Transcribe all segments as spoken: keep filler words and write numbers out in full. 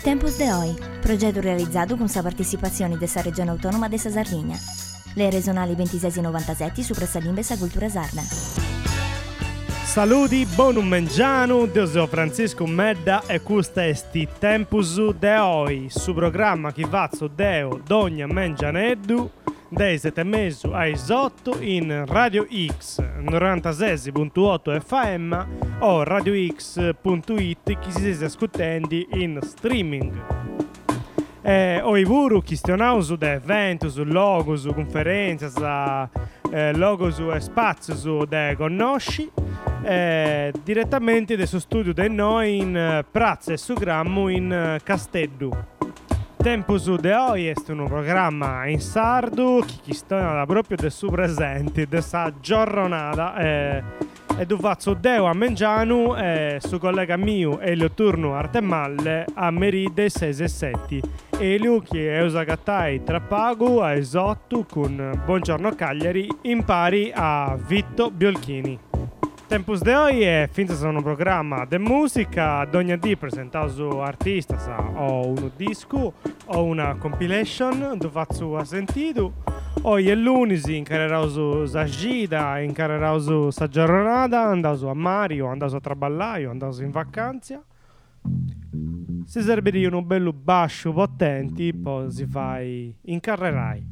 Tempus de Oi, progetto realizzato con la partecipazione della Regione Autonoma de Sardegna. Le regionali ventisei novantasette su Pressalimbe sa cultura sarda. Saluti, bonum mengianu, Deuseo Francisco Medda e custa esti Tempus de Oi, su programma chi vazzo deo dogna mengianeddu dai sette e mezzo ai otto in Radio X novantasei virgola otto F M o radio x punto it chi si sta ascoltando in streaming. E oi vuru questionausu de eventus, logos, conferenze, eh, logos e spazios de conosci eh, direttamente del suo studio de noi in eh, Prazza e su Grammo in eh, Casteddu. Tempus de Oi è un programma in sardo che sta proprio del suo presente, de sa giornata eh, e du faccio deo a Mengianu e su collega mio Elio Turno Artemalle a Meride sei e sette. Elio che è usagattai Trappago a Esotto con Buongiorno Cagliari impari a Vitto Biolchini. Tempus de Oi è finta un programma de musica, ogni dì presentato artista sa, o un disco o una compilation do faccio a sentito. Oggi è lunedì, incarerauso sa gita, incarerauso sa giornata, andauso a Mario, andauso a traballaio, andauso in vacanza. Se serve di uno bello bascio potenti, poi si fai incarrerai.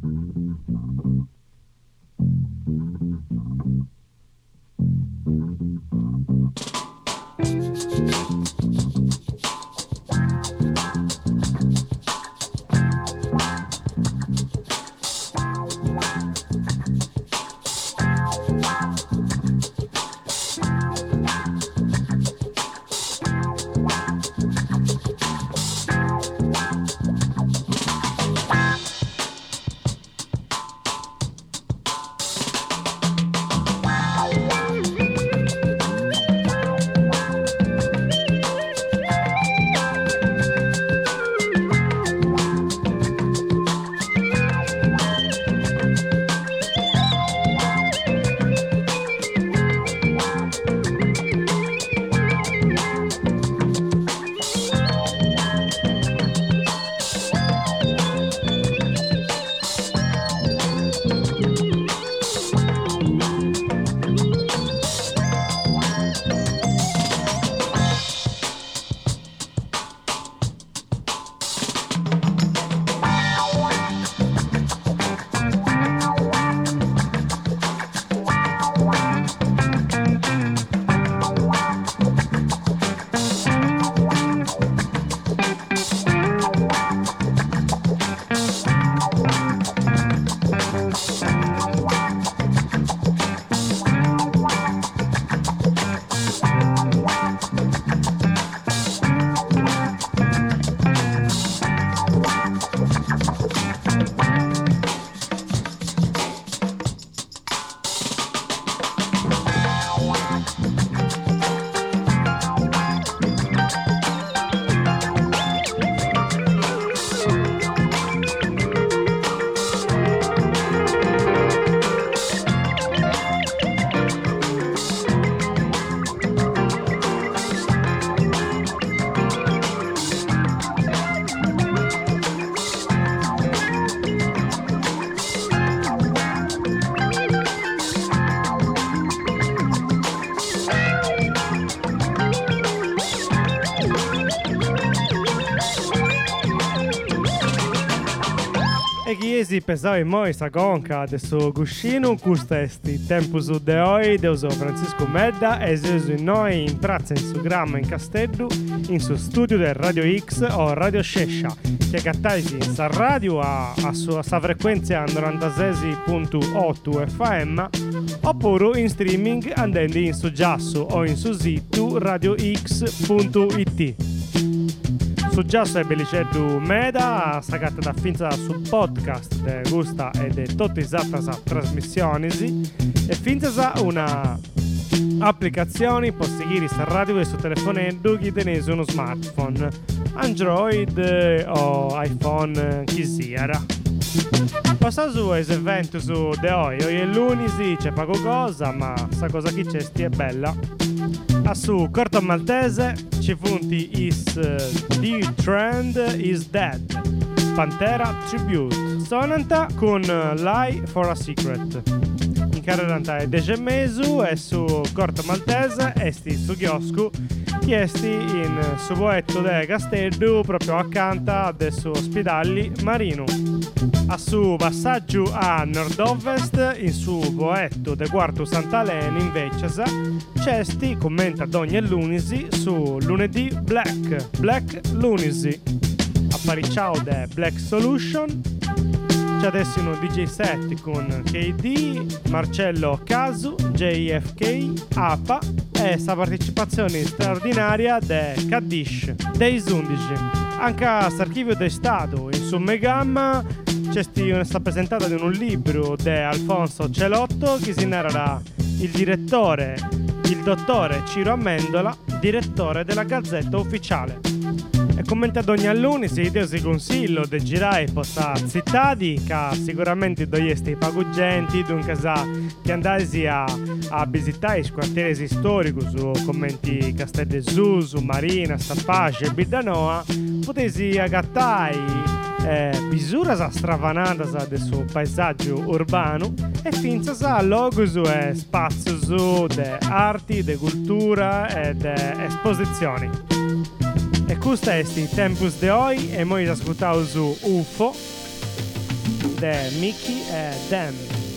Chiesi pesava in moi sa conca de suo guscino custa esti Tempus de Oi deuso Francisco Medda e sesu in noi in Prazza in su Gramma in Casteddu in su studio del Radio X o Radio Scescia che cattaisi in sa radio a, a sua sa frequenza novantasei virgola otto F M oppure in streaming andando in su Giasso o in su sito radio x punto it. Su Giasso è Beliceddu Meda, sagatta da finza su podcast de gusta e de tutte esatta sa trasmissioni e finza una applicazione può seguire sta radio e su telefono chi tenese uno smartphone Android o iPhone chi sia. Passato ai eventi su de Oi, oggi è lunedì, c'è poco cosa, ma sa cosa che c'è sti è bella. A su corto maltese ci funti is uh, The Trend is Dead, Pantera Tribute, sonanta con uh, Lie for a Secret. In carreranta è Degemesu e su corto maltese esti su chiosco chiesti in su poetto de Castello proprio accanto del suo ospedale Marino. A su passaggio a nord-ovest in su poetto de quarto Sant'Alena invece cesti commenta Dogna e Lunisi su lunedì Black Black Lunisi. Apparicciao de Black Solution. C'è adesso uno D J set con K D, Marcello Casu, J F K, A P A e sta partecipazione straordinaria de Kaddish, dei undici. Anche all'archivio del Stato, in su Megamma, c'è sta presentata di un libro di Alfonso Celotto che si narrerà il direttore, il dottore Ciro Amendola, direttore della Gazzetta Ufficiale. E commentato ogni alunni, se io si consiglio di girare posta zittati, che sicuramente doieste i pagugenti, dunque sa che andasi a, a visitare i quartieri storici su commenti Casteldesù, su Marina, Stampace e Bidanoa, potesi agattare eh, misura stravanata del suo paesaggio urbano e finza sa logos e spazio di arti, di cultura e di esposizioni. E questa è il Tempus de Oi e noi ascoltiamo su U F O de Mickey e Dem.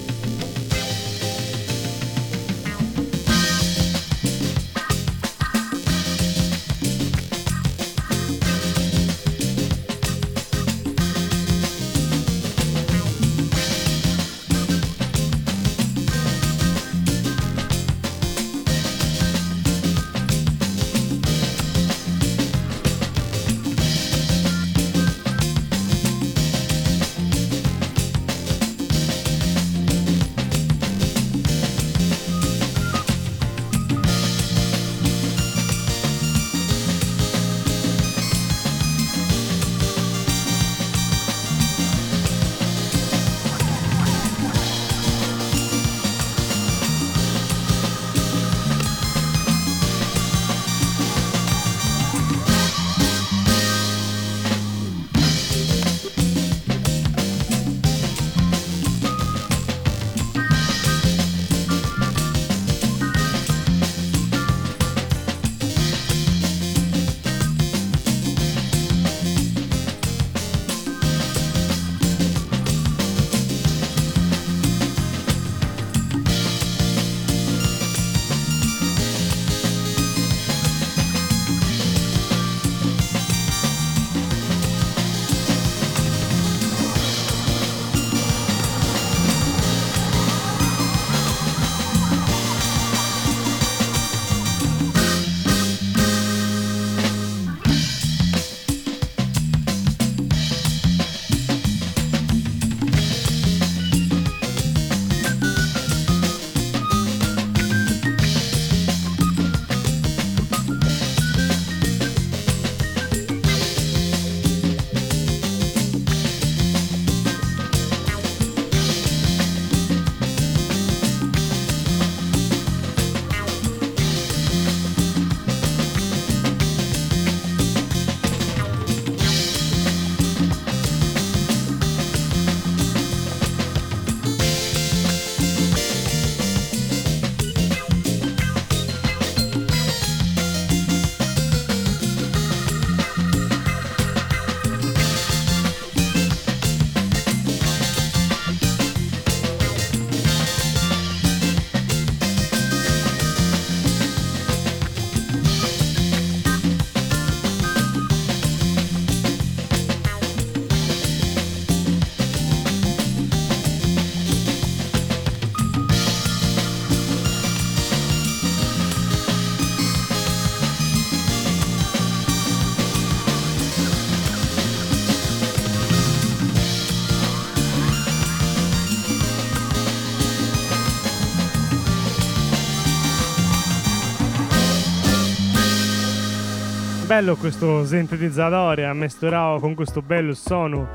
Bello questo sintetizzatore mesturato con questo bello suono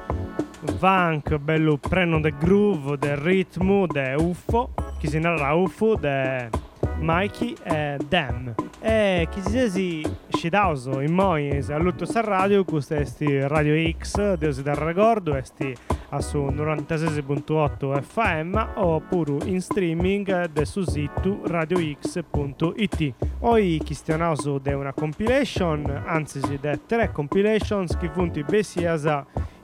funk, bello preno del groove, del ritmo, del U F O, che si narra U F O, de Mikey e Dan. E chi si si scitauso in moi saluto a radio, questo è sti Radio X, Deus del Recordo, esti a su novantasei virgola otto F M oppure in streaming del su sito radio x punto it. Oggi chi stiamo di una compilation, anzi si de tre compilations che funti besiasa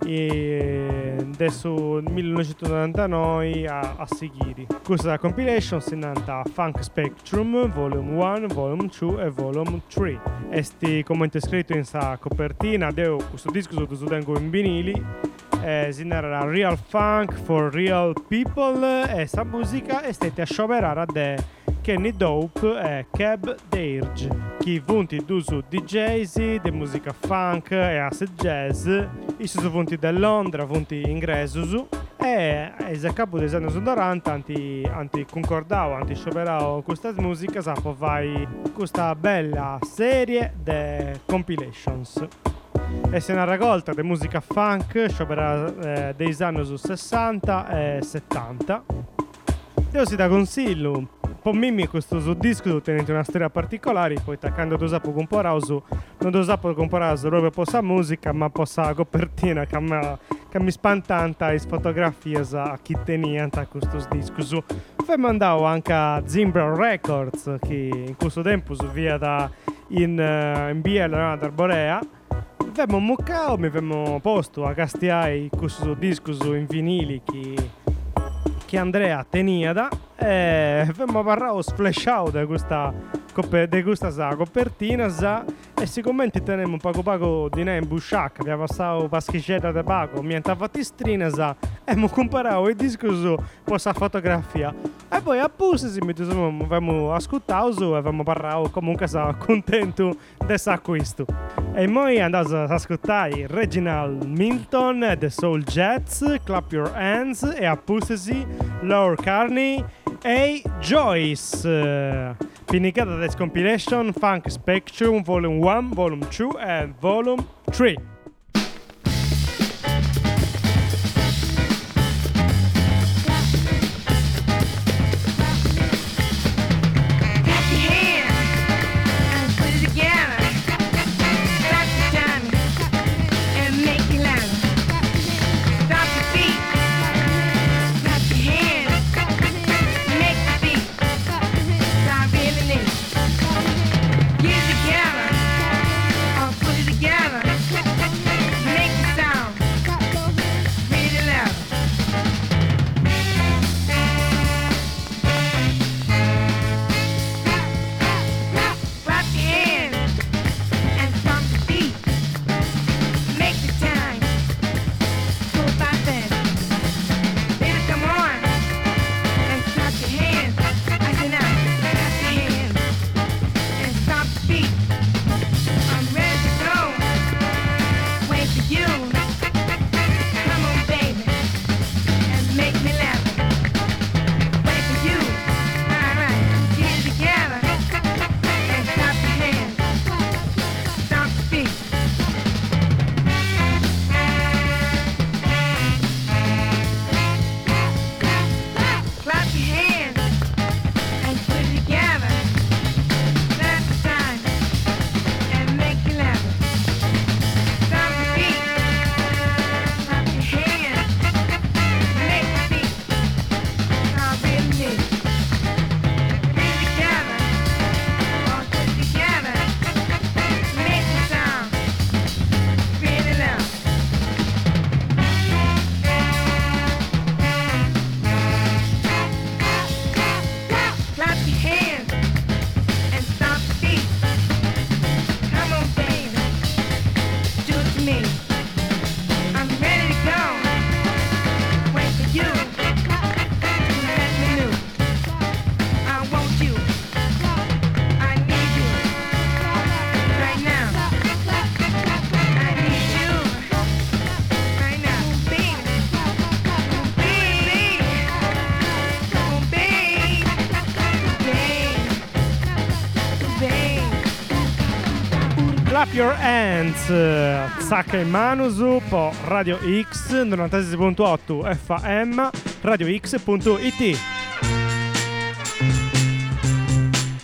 e adesso millenovecentonovantanove a, a seguire. Questa compilation si nanta Funk Spectrum Volume uno, Volume due e Volume tre. Esti come scritto in sa copertina, devo questo disco lo tengo in vinili. Eh, si narra Real Funk for Real People e sa musica è stata scioperata da Kenny Dope e Cab Dirge, che punti d'uso D Js di musica funk e acid jazz, i sono punti da Londra, punti ingresso e a capo degli anni novanta anti, anti concordavo, anti scioperavo questa musica, sapo fai questa bella serie di compilations. E si è una raccolta di musica funk sciopera eh, dei anni sessanta e settanta. Io si da consiglio un po' mimmi questo su disco, tenete una storia particolare, poi taccando do sapo comporauso, non do sapo comporauso proprio possa musica, ma possa copertina che mi, che mi spantanta e fotografie a chi teniente a questo disco. Poi mandavo anche a Zimbra Records, che in questo tempo su via da in, uh, in via Leonardo Arborea. Abbiamo muccao, mi abbiamo posto a castiare questo disco in vinili che, che Andrea tenia da e abbiamo parlato sflashato di questa, di questa copertina sa, e sicuramente teniamo un poco poco di ne in busciacca, abbiamo passato paschicetta di pago, mi hanno fatto strina sa, e abbiamo comparato il disco su questa fotografia e poi a Pusi si abbiamo ascoltato e abbiamo parlato comunque sa contento di questo acquisto. E poi andato ad ascoltare Reginald Milton, The Soul Jets, Clap Your Hands e a Pussy, Laura Carney e Joyce. Finicata della compilation Funk Spectrum Volume uno, Volume due e Volume tre. Clap Your Hands, Sacca in Manusu, po' Radio X, novantasei virgola otto F M, radio x punto it.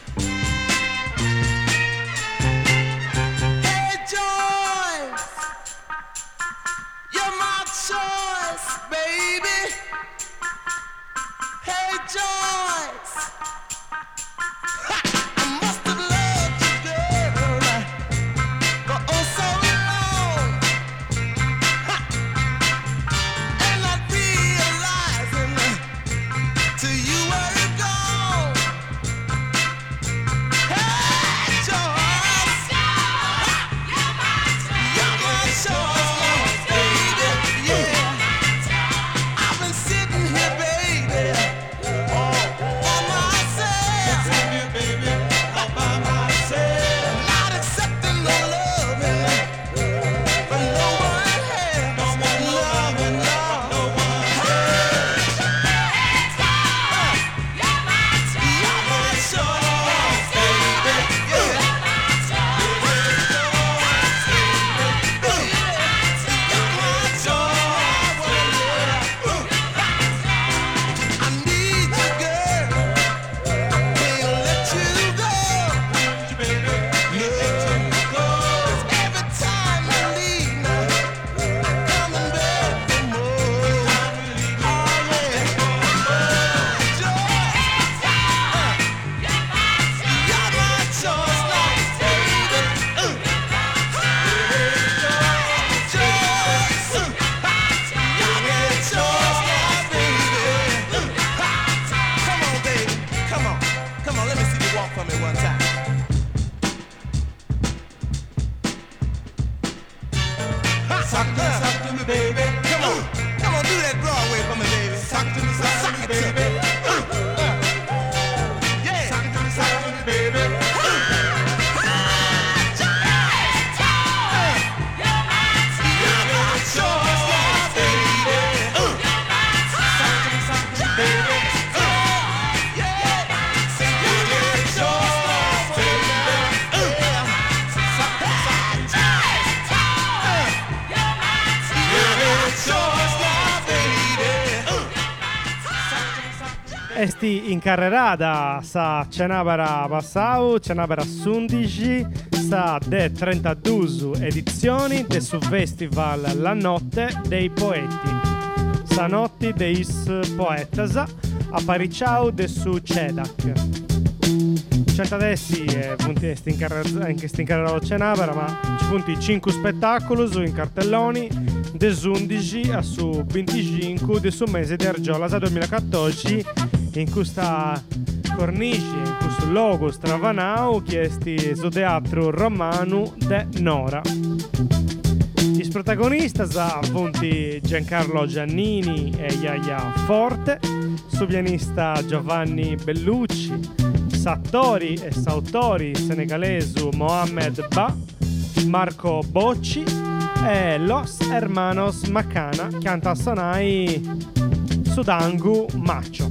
for me one time. Sock to me, sock to me, baby. Come on, come on, do that Broadway for me, baby. Sock to me, sock to me, baby. Uh, uh. Yeah, sock to me, sock to me, baby. Esti in carrerada sa Cenabara Passau, Cenabara undici, sa de trentadue edizioni de su festival La Notte dei Poeti. Sa notti deis poetas a Pariciau de su Cedac. Centadessi e punti esti in carrerada in esti in carrerada Cenabara, ma ci punti cinque spettacoli su in cartelloni de undici a su venticinque de su mese di Argiola sa duemilaquattordici. In questa cornice, in questo logo stravanau, chiesti su teatro romano de Nora. I protagonisti sono appunto Giancarlo Giannini e Yaya Forte, su pianista Giovanni Bellucci, s'attori e s'autori senegalesi Mohamed Ba, Marco Bocci e Los Hermanos Macana, cantasonai Sudangu Macho.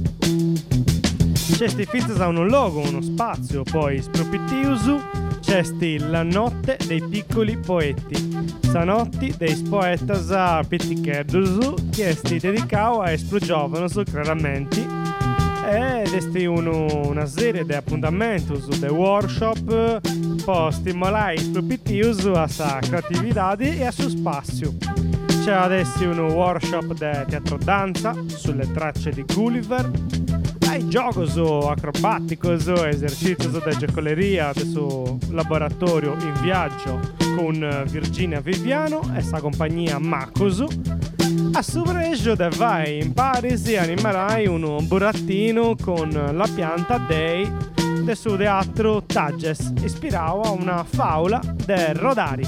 C'esti fizza da un logo, uno spazio, poi spropittiusu, c'esti La Notte dei Piccoli Poeti, Sanotti dei Poetas Pitticherdusu, chiesti dedicao a espro giovanos chiaramente, ed esti uno, una serie di appuntamenti, di workshop, per stimolare spropittiusu a sa creatività e a suo spazio. C'è adesso un workshop di teatro danza sulle tracce di Gulliver, hai gioco su acrobatico, su esercizio su de giocoleria del suo laboratorio in viaggio con Virginia Viviano e sa compagnia Macosu. A suo regio de vai in Paris e animerai un burattino con la pianta dei del suo teatro Tages, ispirato a una faula de Rodari.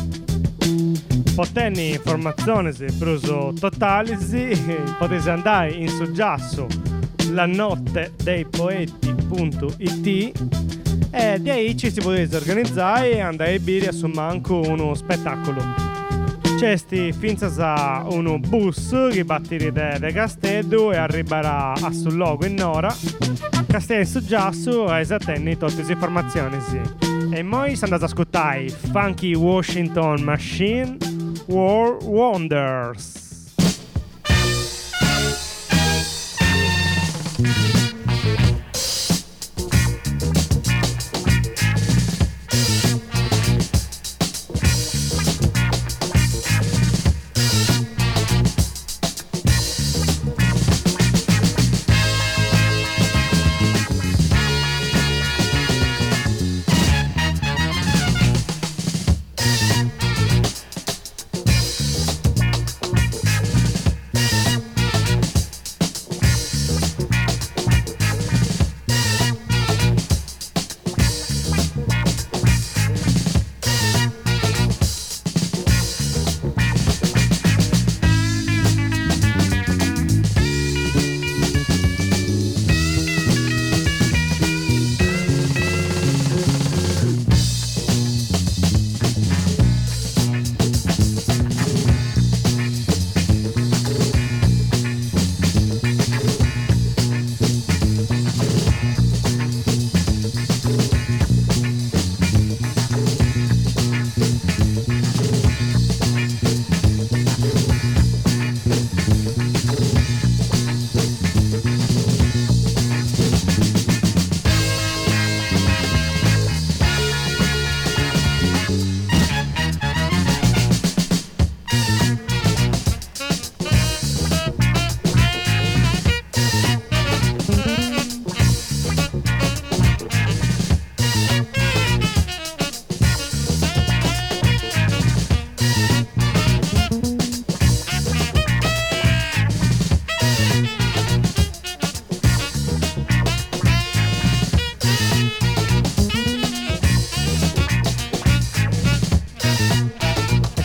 Poteni informazioni per uso totale, potete andare in suggiasso la notte dei poeti.it e di ahí ci si potete organizzare e andare a bere su manco uno spettacolo. C'è finza a uno bus che batteri de, de Castello e arriverà a sul logo in Nora Castello in suggiasso e esattenni tutte le informazioni sì. E poi si andate ad ascoltare Funky Washington Machine World Wonders.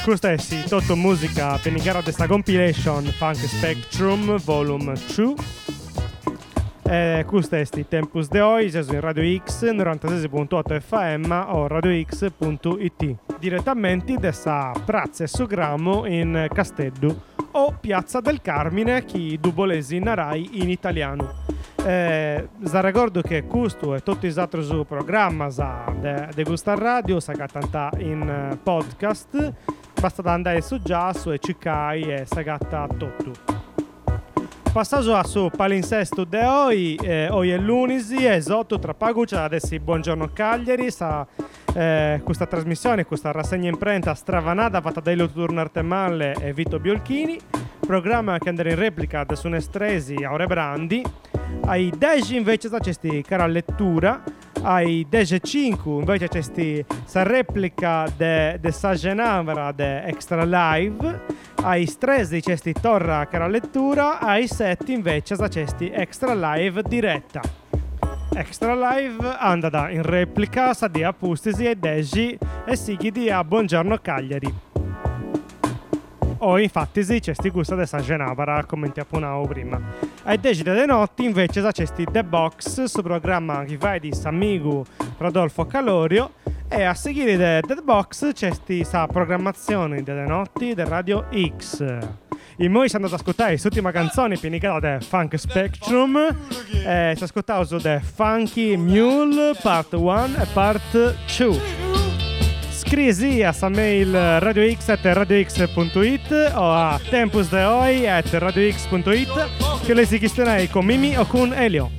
questa è sì, tutto musica per iniziare questa compilation Funk Spectrum Volume due. E questo è sti Tempus de Oi, su in Radio X novantasei virgola otto F M o radio x punto it. Direttamente da sa Prazza e Sogrammo in Casteddu o Piazza del Carmine, chi dubolesi narai in italiano. Eh, za ricordo che questo e tutti gli altri su programma sa de, de questa radio sa gatta in podcast, basta andare su Giasso e cercare e sa gatta tutto. Passaggio a su palinsesto de oggi, eh, oggi è lunedì e sotto tra poco c'è adesso Buongiorno Cagliari, sa, eh, questa trasmissione, questa rassegna imprenta stravanata fatta da Elio Turnartemalle e Vito Biolchini, programma che andrà in replica da Sunestresi a Orebrandi. Ai dieci invece c'è cara lettura, ai dieci e cinque invece c'è sa replica de, de Sagenavra de Extra Live, ai tredici c'è torra cara lettura, ai sette invece c'è Extra Live diretta. Extra Live andata in replica sa di Apustisi e dieci e sighi di a Buongiorno Cagliari. O infatti sì, c'è sti gusto di Sagenavra, come ti appunavo prima. Ai dieci delle notti invece c'è sti The Box, su programma che vai di Samigu Rodolfo Calorio, e a seguire The, The Box c'è sti sa programmazione delle notti del Radio X. In noi siamo andati ad ascoltare l'ultima canzone pianicata del Funk Spectrum, e si ascoltava su The Funky Mule Part uno e Part due. Scrisi a mail radiox at radiox punto it o a tempusdeoi at radiox punto it che le si chiederai con Mimi o con Elio.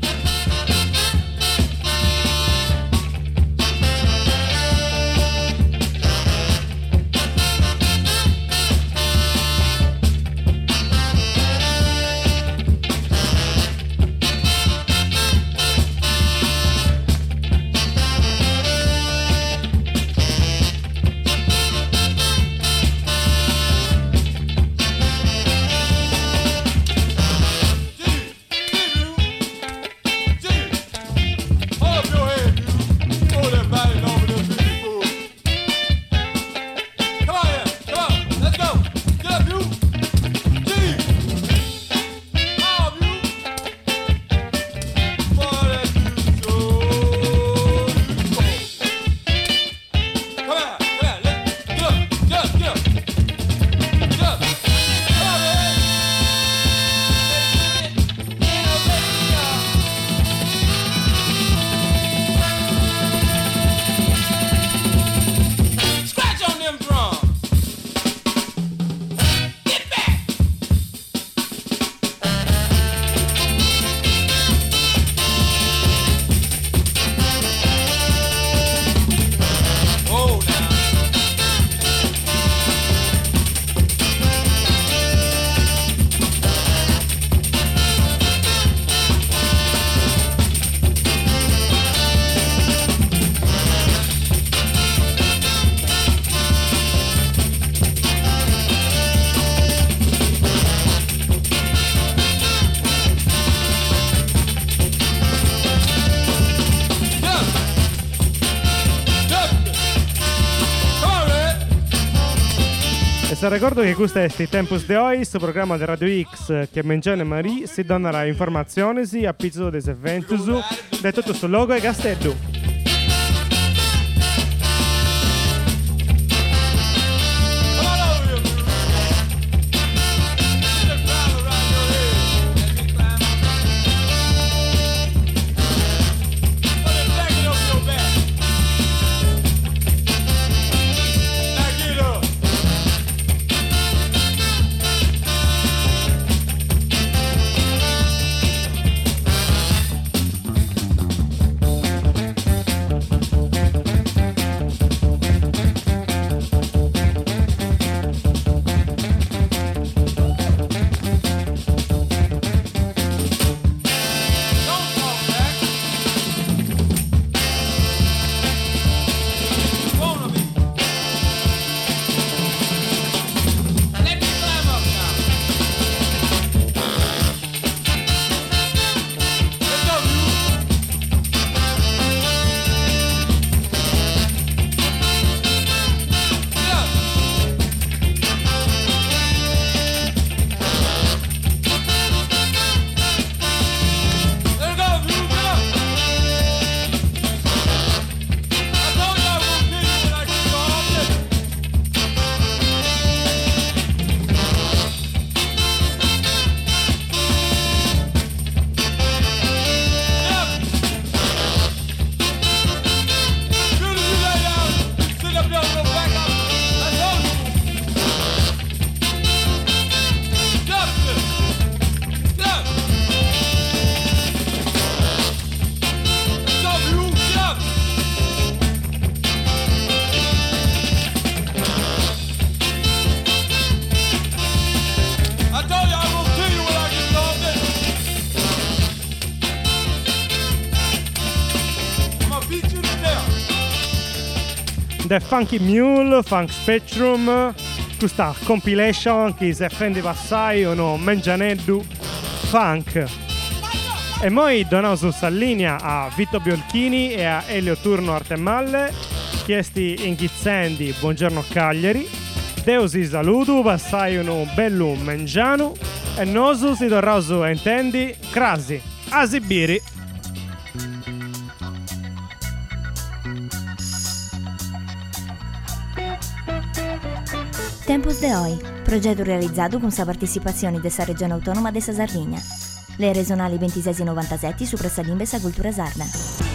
Se ricordo che questo è sti Tempus de Oi, il programma di Radio X che Mengiane Marie si donnerà informazioni a pizzo dei eventi di tutto sul logo e Castello. The Funky Mule, Funk Spectrum, questa compilation che si offende assai o no, Mengianeddu, Funk. E noi doniamo in linea a Vito Biolchini e a Elio Turno Artemalle, chiesti in Ghizzendi, buongiorno Cagliari, Deus si saluto, passai un bello mengiano e nosu si torrausu intendi, crasi, asibiri. Tempus de Oi, progetto realizzato con la partecipazione della Regione Autonoma della Sardegna. Le regionali ventisei novantasette su Pressalimbe sa Cultura Sarda.